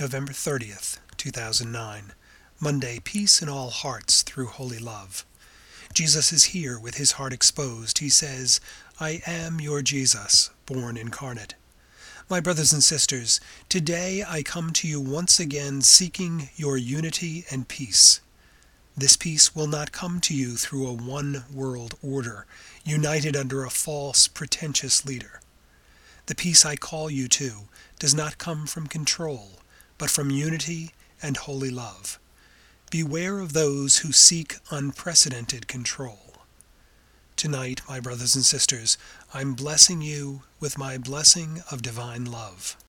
November 30th, 2009. Monday, peace in all hearts through holy love. Jesus is here with his heart exposed. He says, "I am your Jesus, born incarnate." My brothers and sisters, today I come to you once again seeking your unity and peace. This peace will not come to you through a one-world order, united under a false, pretentious leader. The peace I call you to does not come from control, but from unity and holy love. Beware of those who seek unprecedented control. Tonight, my brothers and sisters, I'm blessing you with my blessing of divine love.